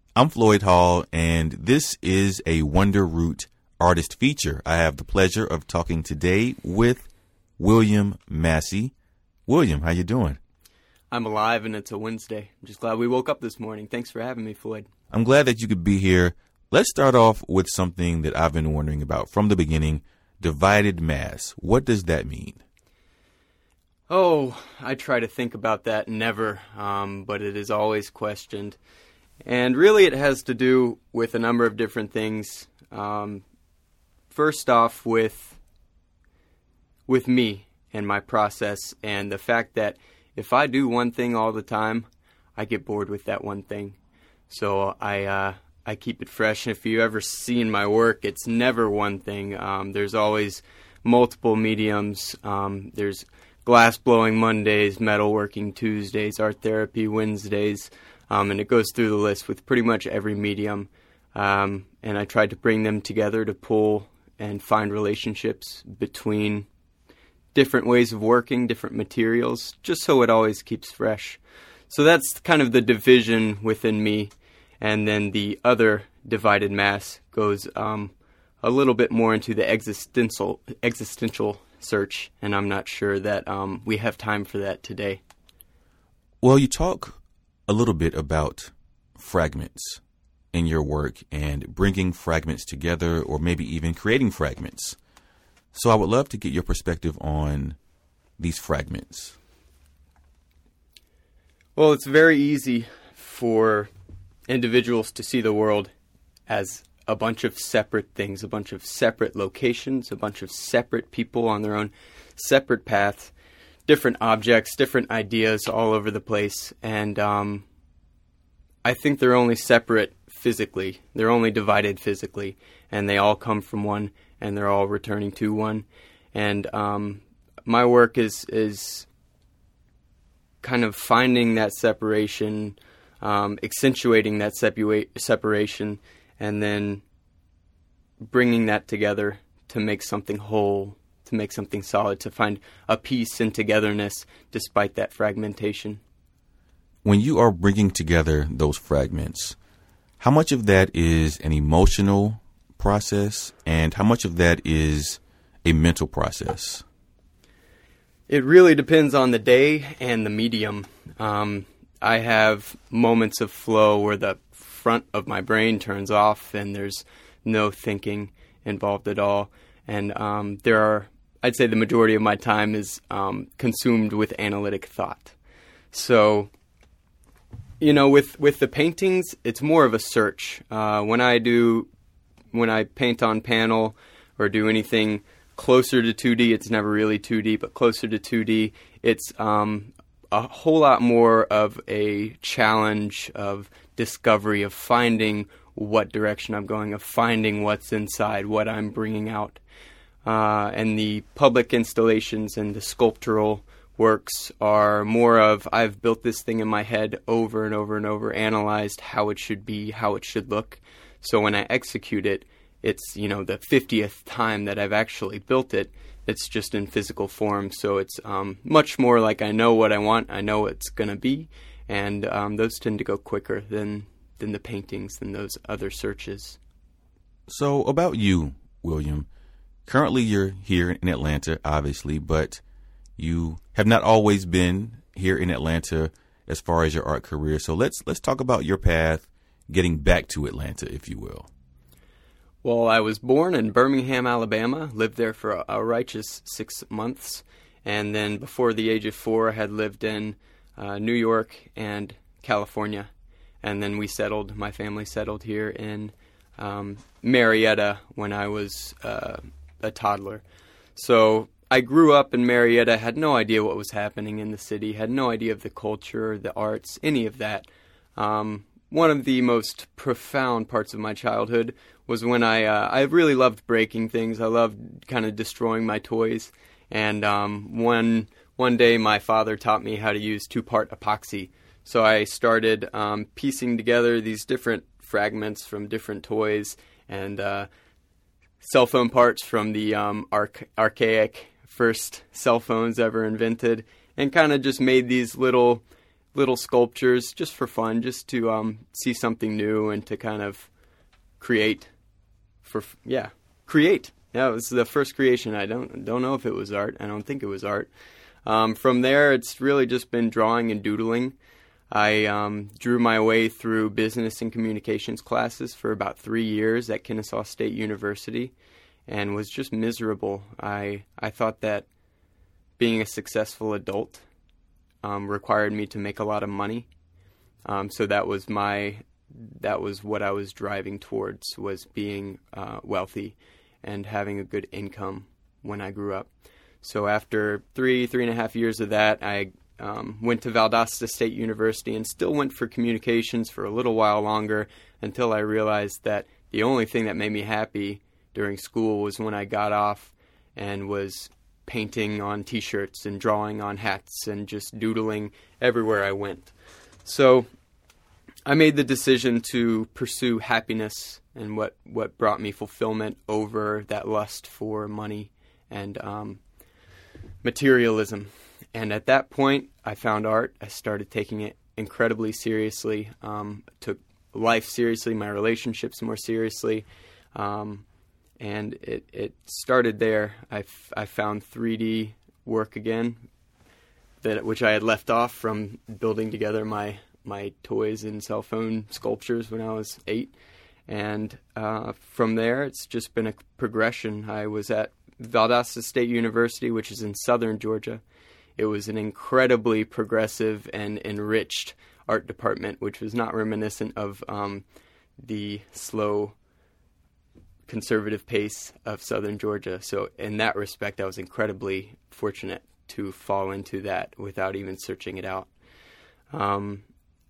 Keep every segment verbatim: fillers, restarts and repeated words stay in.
I'm Floyd Hall, and this is a Wonder Root artist feature. I have the pleasure of talking today with William Massey. William, how you doing? I'm alive, and it's a Wednesday. I'm just glad we woke up this morning. Thanks for having me, Floyd. I'm glad that you could be here. Let's start off with something that I've been wondering about from the beginning. Divided mass. What does that mean? Oh, I try to think about that never, um, but it is always questioned. And really it has to do with a number of different things. Um, first off, with with me and my process, and the fact that if I do one thing all the time, I get bored with that one thing. So I uh, I keep it fresh. And if you ever seen my work, it's never one thing. Um, there's always multiple mediums. Um, there's glass blowing Mondays, metalworking Tuesdays, art therapy Wednesdays. Um, and it goes through the list with pretty much every medium. Um, and I tried to bring them together to pull and find relationships between different ways of working, different materials, just so it always keeps fresh. So that's kind of the division within me. And then the other divided mass goes um, a little bit more into the existential existential search. And I'm not sure that um, we have time for that today. Well, you talk a little bit about fragments in your work and bringing fragments together, or maybe even creating fragments. So I would love to get your perspective on these fragments. Well, it's very easy for individuals to see the world as a bunch of separate things, a bunch of separate locations, a bunch of separate people on their own separate paths. Different objects, different ideas all over the place. And um, I think they're only separate physically. They're only divided physically. And they all come from one, and they're all returning to one. And um, my work is is kind of finding that separation, um, accentuating that sepua- separation, and then bringing that together to make something whole, to make something solid, to find a peace and togetherness despite that fragmentation. When you are bringing together those fragments, how much of that is an emotional process and how much of that is a mental process? It really depends on the day and the medium. Um, I have moments of flow where the front of my brain turns off and there's no thinking involved at all. And um, there are I'd say the majority of my time is um, consumed with analytic thought. So, you know, with, with the paintings, it's more of a search. Uh, when I do, when I paint on panel or do anything closer to two D, it's never really two D, but closer to two D, it's um, a whole lot more of a challenge of discovery, of finding what direction I'm going, of finding what's inside, what I'm bringing out. Uh, and the public installations and the sculptural works are more of, I've built this thing in my head over and over and over, analyzed how it should be, how it should look. So when I execute it, it's, you know, the fiftieth time that I've actually built it. It's just in physical form. So it's um, much more like I know what I want, I know what it's going to be. And um, those tend to go quicker than, than the paintings, than those other searches. So about you, William. Currently, you're here in Atlanta, obviously, but you have not always been here in Atlanta as far as your art career. So let's let's talk about your path getting back to Atlanta, if you will. Well, I was born in Birmingham, Alabama, lived there for a, a righteous six months, and then before the age of four, I had lived in uh, New York and California, and then we settled, my family settled here in um, Marietta when I was uh, a toddler. So I grew up in Marietta, had no idea what was happening in the city, had no idea of the culture, the arts, any of that. Um, one of the most profound parts of my childhood was when I uh, I really loved breaking things. I loved kind of destroying my toys. And um, one one day my father taught me how to use two-part epoxy. So I started um, piecing together these different fragments from different toys and uh, cell phone parts from the um, arch- archaic first cell phones ever invented, and kind of just made these little little sculptures just for fun, just to um, see something new and to kind of create. For yeah, create. Yeah, it was the first creation. I don't don't know if it was art. I don't think it was art. Um, from there, it's really just been drawing and doodling. I um, drew my way through business and communications classes for about three years at Kennesaw State University, and was just miserable. I I thought that being a successful adult um, required me to make a lot of money. Um, so that was my that was what I was driving towards, was being uh, wealthy and having a good income when I grew up. So after three, three and a half years of that, I um, went to Valdosta State University and still went for communications for a little while longer, until I realized that the only thing that made me happy during school was when I got off and was painting on T-shirts and drawing on hats and just doodling everywhere I went. So I made the decision to pursue happiness and what, what brought me fulfillment over that lust for money and um, materialism. And at that point, I found art. I started taking it incredibly seriously, um, took life seriously, my relationships more seriously, um, and it, it started there. I, f- I found three D work again, that which I had left off from building together my my toys and cell phone sculptures when I was eight. And uh, from there, it's just been a progression. I was at Valdosta State University, which is in southern Georgia. It was an incredibly progressive and enriched art department, which was not reminiscent of um, the slow, conservative pace of southern Georgia. So in that respect, I was incredibly fortunate to fall into that without even searching it out. Um,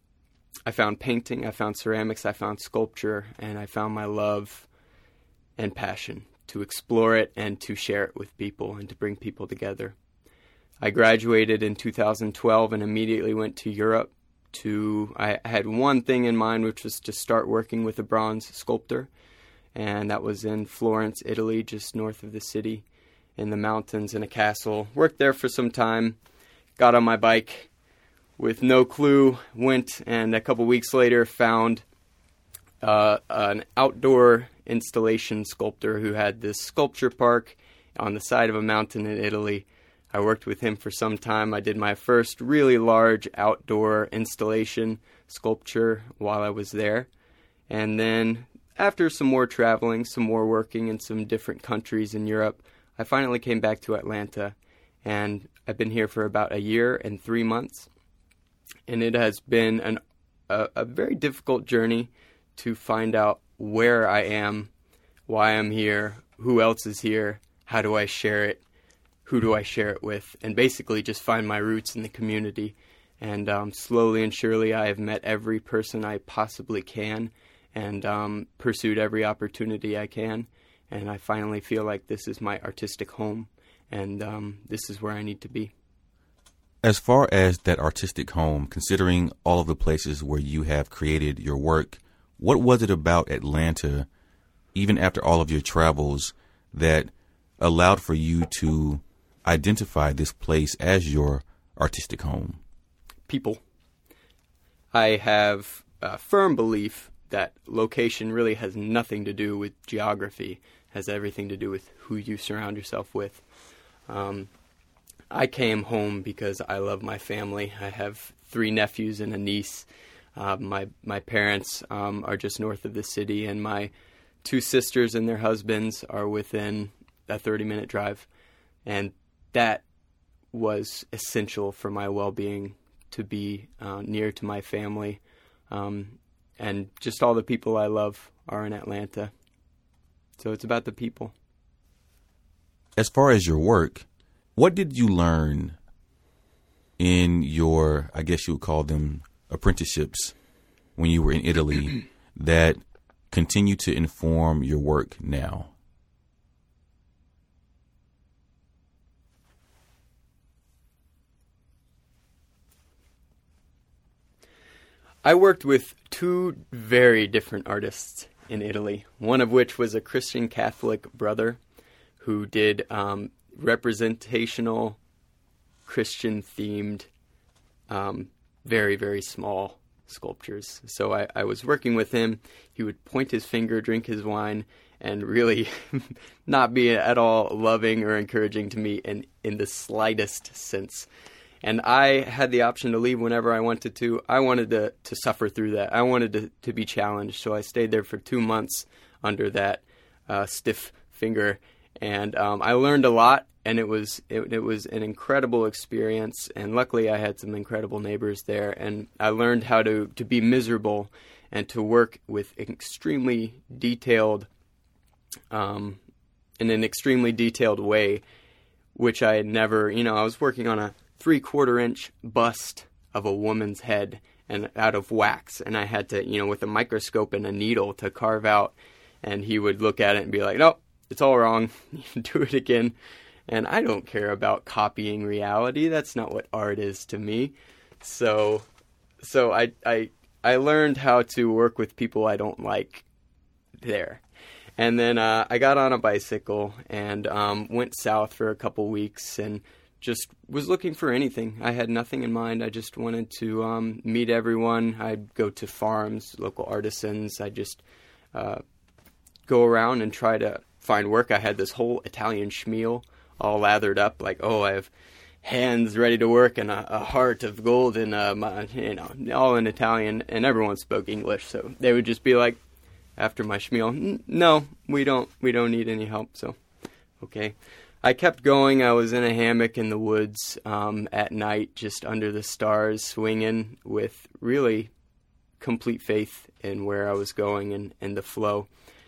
I found painting, I found ceramics, I found sculpture, and I found my love and passion to explore it and to share it with people and to bring people together. I graduated in two thousand twelve and immediately went to Europe. To I had one thing in mind, which was to start working with a bronze sculptor, and that was in Florence, Italy, just north of the city, in the mountains, in a castle. Worked there for some time, got on my bike with no clue, went, and a couple weeks later found uh, an outdoor installation sculptor who had this sculpture park on the side of a mountain in Italy. I worked with him for some time. I did my first really large outdoor installation sculpture while I was there. And then after some more traveling, some more working in some different countries in Europe, I finally came back to Atlanta. And I've been here for about a year and three months. And it has been an, a, a very difficult journey to find out where I am, why I'm here, who else is here, how do I share it, who do I share it with, and basically just find my roots in the community. And um, slowly and surely I have met every person I possibly can and um, pursued every opportunity I can. And I finally feel like this is my artistic home, and um, this is where I need to be. As far as that artistic home, considering all of the places where you have created your work, what was it about Atlanta, even after all of your travels, that allowed for you to identify this place as your artistic home? People. I have a firm belief that location really has nothing to do with geography, has everything to do with who you surround yourself with. Um, I came home because I love my family. I have three nephews and a niece. Uh, my my parents um, are just north of the city, and my two sisters and their husbands are within a thirty-minute drive. And that was essential for my well-being, to be uh, near to my family. Um, and just all the people I love are in Atlanta. So it's about the people. As far as your work, what did you learn in your, I guess you would call them apprenticeships, when you were in Italy that continue to inform your work now? I worked with two very different artists in Italy, one of which was a Christian Catholic brother who did um, representational Christian-themed um, very, very small sculptures. So I, I was working with him. He would point his finger, drink his wine, and really not be at all loving or encouraging to me in, in the slightest sense. And I had the option to leave whenever I wanted to. I wanted to, to suffer through that. I wanted to, to be challenged. So I stayed there for two months under that uh, stiff finger. And um, I learned a lot, and it was it, it was an incredible experience. And luckily I had some incredible neighbors there. And I learned how to, to be miserable and to work with extremely detailed, um, in an extremely detailed way, which I had never, you know, I was working on a three-quarter inch bust of a woman's head and out of wax, and I had to, you know, with a microscope and a needle to carve out, and he would look at it and be like, no, it's all wrong, do it again. And I don't care about copying reality. That's not what art is to me. So so I I I learned how to work with people I don't like there. And then uh, I got on a bicycle and um, went south for a couple weeks and just was looking for anything. I had nothing in mind. I just wanted to um, meet everyone. I'd go to farms, local artisans. I'd just uh, go around and try to find work. I had this whole Italian schmeal all lathered up, like, oh, I have hands ready to work and a, a heart of gold and, uh, my, you know, all in Italian. And everyone spoke English, so they would just be like, after my schmeal, no, we don't, we don't need any help. So, okay. I kept going. I was in a hammock in the woods um, at night, just under the stars, swinging with really complete faith in where I was going and, and the flow.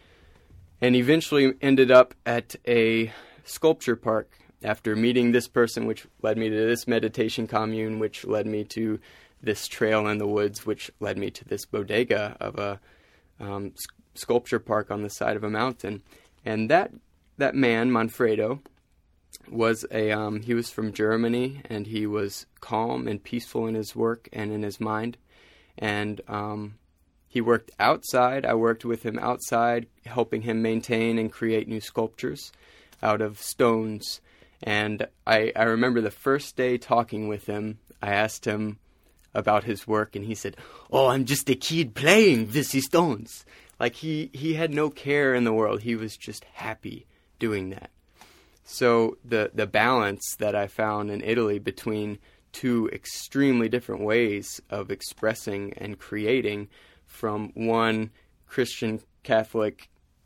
And eventually ended up at a sculpture park after meeting this person, which led me to this meditation commune, which led me to this trail in the woods, which led me to this bodega of a um, sculpture park on the side of a mountain. And that that man, Manfredo, was a um, he was from Germany, and he was calm and peaceful in his work and in his mind. And um, he worked outside. I worked with him outside, helping him maintain and create new sculptures out of stones. And I, I remember the first day talking with him, I asked him about his work, and he said, oh, I'm just a kid playing with these stones. Like he, he had no care in the world. He was just happy doing that. So the, the balance that I found in Italy between two extremely different ways of expressing and creating, from one Christian Catholic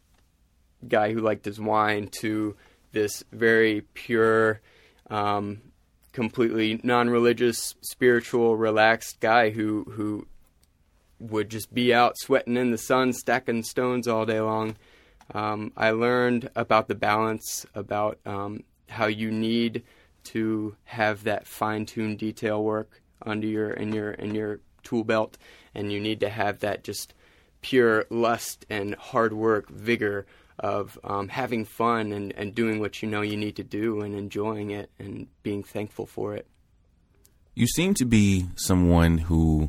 guy who liked his wine to this very pure, um, completely non-religious, spiritual, relaxed guy who who would just be out sweating in the sun, stacking stones all day long. Um, I learned about the balance, about um, how you need to have that fine-tuned detail work under your in your in your tool belt, and you need to have that just pure lust and hard work, vigor of um, having fun and, and doing what you know you need to do and enjoying it and being thankful for it. You seem to be someone who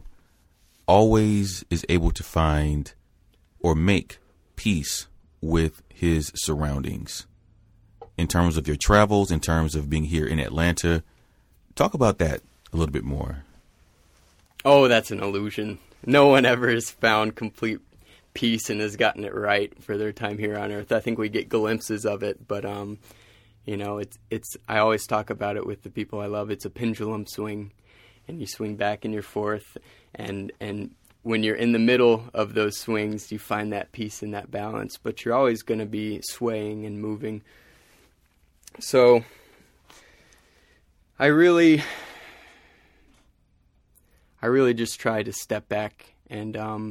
always is able to find or make peace with his surroundings. In terms of your travels, in terms of being here in Atlanta, talk about that a little bit more. Oh, that's an illusion. No one ever has found complete peace and has gotten it right for their time here on Earth. I think we get glimpses of it, but um, you know, it's it's. I always talk about it with the people I love. It's a pendulum swing, and you swing back and you're forth, and and when you're in the middle of those swings, you find that peace and that balance. But you're always going to be swaying and moving. So I really, I really just try to step back and um,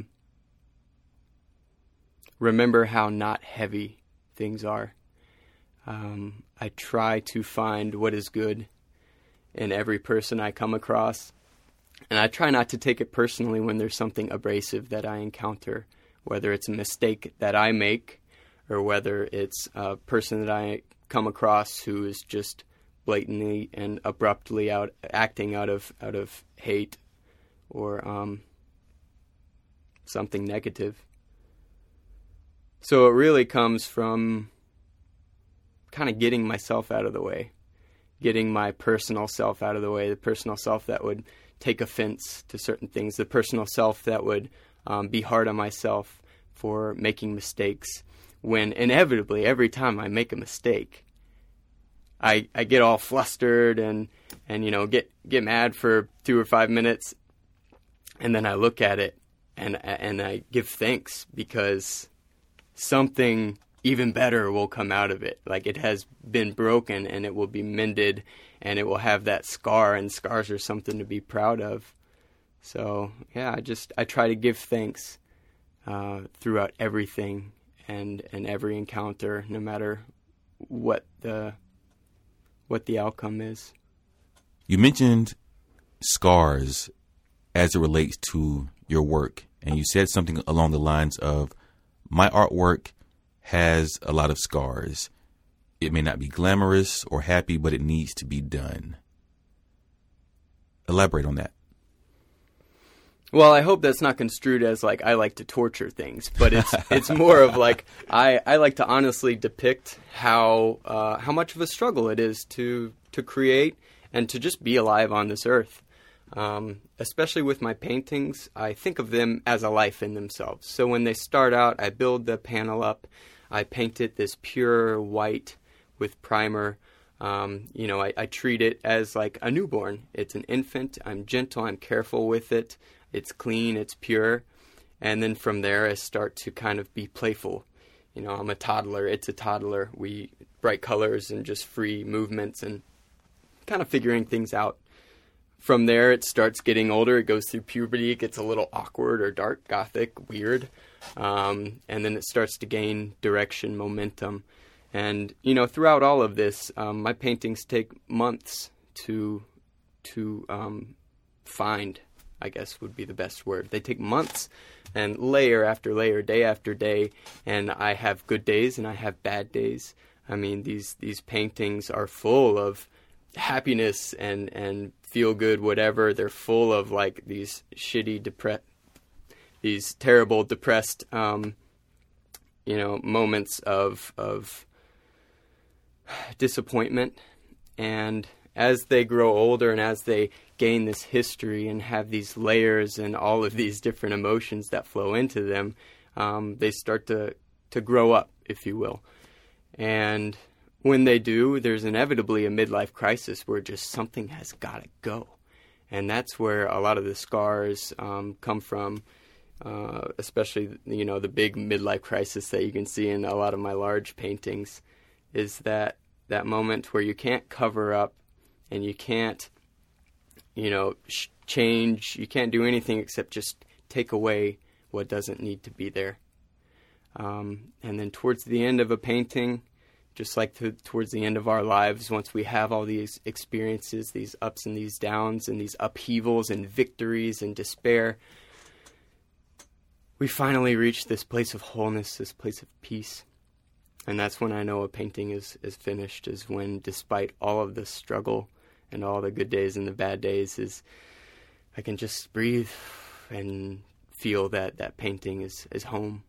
remember how not heavy things are. Um, I try to find what is good in every person I come across. And I try not to take it personally when there's something abrasive that I encounter, whether it's a mistake that I make or whether it's a person that I come across who is just blatantly and abruptly out acting out of out of hate or um, something negative. So it really comes from kind of getting myself out of the way, getting my personal self out of the way, the personal self that would take offense to certain things, the personal self that would um, be hard on myself for making mistakes, when inevitably every time I make a mistake, I I get all flustered and, and you know, get, get mad for two or five minutes, and then I look at it and and I give thanks, because something even better will come out of it. Like, it has been broken and it will be mended, and it will have that scar, and scars are something to be proud of. So yeah, I just I try to give thanks uh, throughout everything and and every encounter, no matter what the what the outcome is. You mentioned scars as it relates to your work, and you said something along the lines of, my artwork has a lot of scars. It may not be glamorous or happy, but it needs to be done. Elaborate on that. Well, I hope that's not construed as like I like to torture things, but it's it's more of like I, I like to honestly depict how uh, how much of a struggle it is to to create and to just be alive on this earth. Um, especially with my paintings, I think of them as a life in themselves. So when they start out, I build the panel up, I paint it this pure white with primer. Um, you know, I, I treat it as like a newborn. It's an infant. I'm gentle. I'm careful with it. It's clean. It's pure. And then from there, I start to kind of be playful. You know, I'm a toddler. It's a toddler. We bright colors and just free movements and kind of figuring things out. From there, it starts getting older. It goes through puberty. It gets a little awkward or dark, gothic, weird. Um, and then it starts to gain direction, momentum. And, you know, throughout all of this, um, my paintings take months to to um, find, I guess would be the best word. They take months and layer after layer, day after day. And I have good days and I have bad days. I mean, these, these paintings are full of happiness and, and feel good, whatever. They're full of like these shitty, depressed, these terrible, depressed, um, you know, moments of, of disappointment. And as they grow older and as they gain this history and have these layers and all of these different emotions that flow into them, um, they start to, to grow up, if you will. And when they do, there's inevitably a midlife crisis where just something has got to go. And that's where a lot of the scars um, come from, uh, especially, you know, the big midlife crisis that you can see in a lot of my large paintings, is that that moment where you can't cover up and you can't, you know, sh- change, you can't do anything except just take away what doesn't need to be there. Um, and then towards the end of a painting, just like to, towards the end of our lives, once we have all these experiences, these ups and these downs and these upheavals and victories and despair, we finally reach this place of wholeness, this place of peace. And that's when I know a painting is, is finished, is when, despite all of the struggle and all the good days and the bad days, is I can just breathe and feel that that painting is, is home.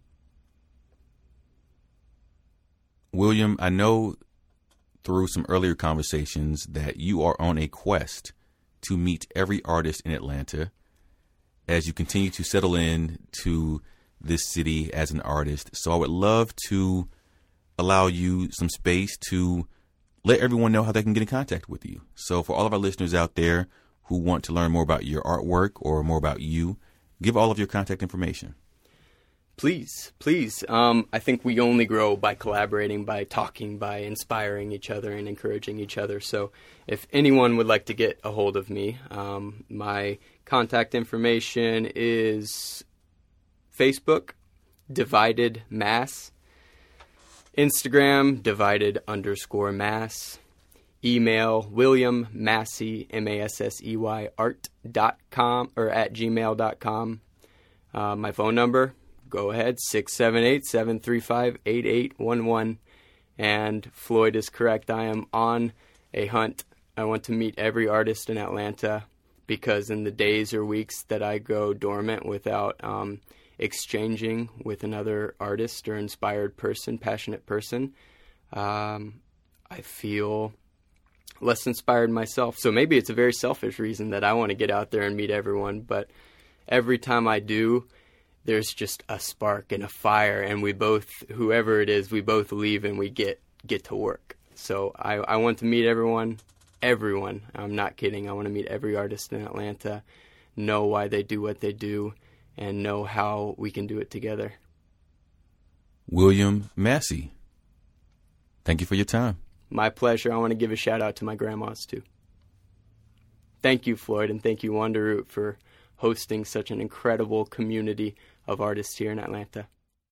William, I know through some earlier conversations that you are on a quest to meet every artist in Atlanta as you continue to settle in to this city as an artist. So I would love to allow you some space to let everyone know how they can get in contact with you. So for all of our listeners out there who want to learn more about your artwork or more about you, give all of your contact information. Please, please. Um, I think we only grow by collaborating, by talking, by inspiring each other and encouraging each other. So if anyone would like to get a hold of me, um, my contact information is Facebook, Divided Mass, Instagram, Divided underscore Mass, email William Massey, M A S S E Y, art dot com or at gmail dot com. Uh, my phone number, go ahead, six seven eight, seven three five, eight eight one one. And Floyd is correct. I am on a hunt. I want to meet every artist in Atlanta, because in the days or weeks that I go dormant without um, exchanging with another artist or inspired person, passionate person, um, I feel less inspired myself. So maybe it's a very selfish reason that I want to get out there and meet everyone, but every time I do, there's just a spark and a fire, and we both, whoever it is, we both leave and we get, get to work. So I, I want to meet everyone, everyone. I'm not kidding. I want to meet every artist in Atlanta, know why they do what they do, and know how we can do it together. William Massey, thank you for your time. My pleasure. I want to give a shout out to my grandmas too. Thank you, Floyd, and thank you, Wanderroot, for hosting such an incredible community of artists here in Atlanta.